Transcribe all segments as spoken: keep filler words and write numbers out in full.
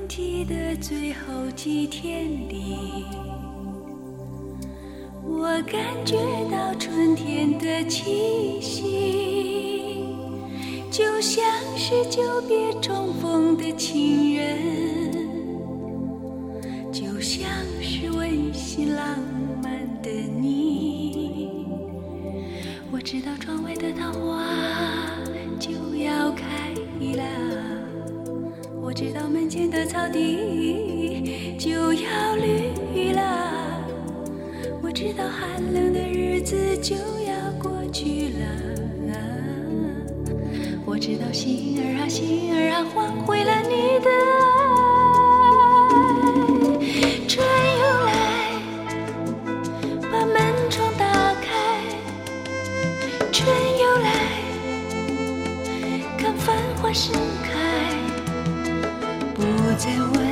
季的最后几天里，我感觉到春天的气息，就像是久别重逢的情人，就像是温馨浪漫的你。我知道窗外的桃花就要开了，我知道门前的草地就要绿了，我知道寒冷的日子就要过去了，我知道心儿啊心儿啊换回了你的爱。春又来，把门窗打开，春又来，看繁花盛开，不再问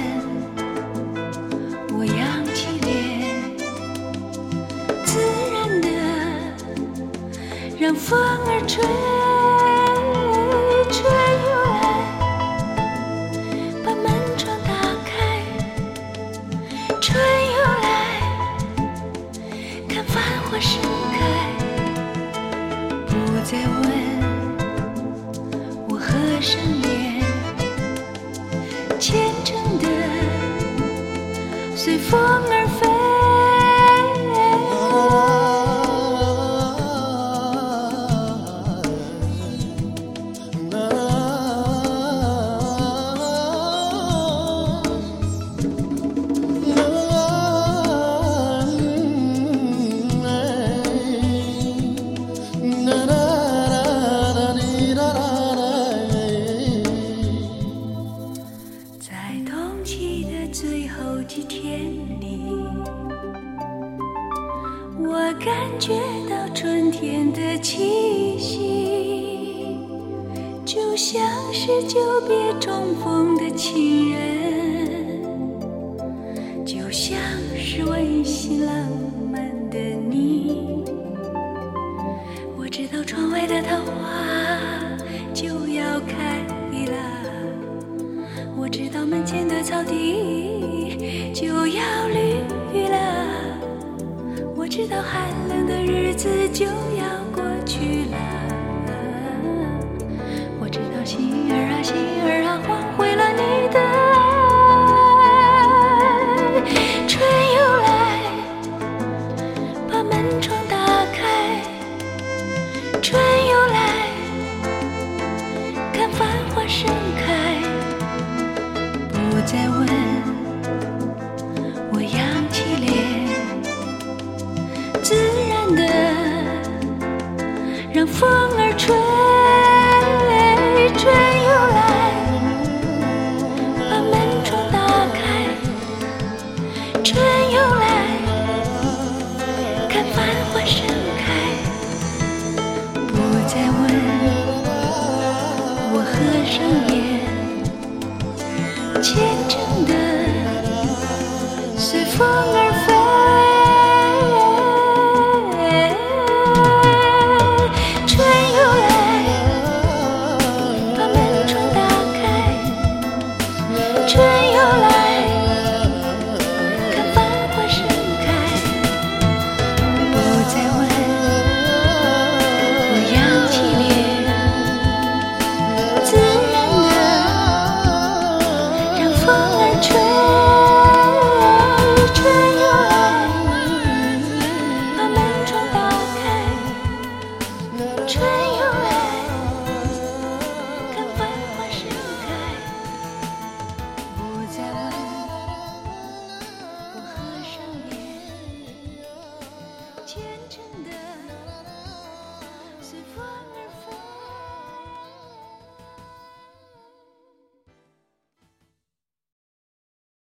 我扬起脸，自然的让风儿吹，春又来，把门窗打开，春又来，看繁花盛开，不再问我合上眼，虔诚的随风而飞。在冬季的最后几天里，我感觉到春天的气息，就像是久别重逢的情人，就像是温馨浪漫的你。我知道窗外的桃花就要开了，我知道门前的草地就要绿了，我知道寒冷的日子就要过去了，我知道心儿啊心儿啊换回了你的爱。春又来，把门窗打开，春又来，看繁花盛开，不再问我扬起脸，自然的让风儿吹。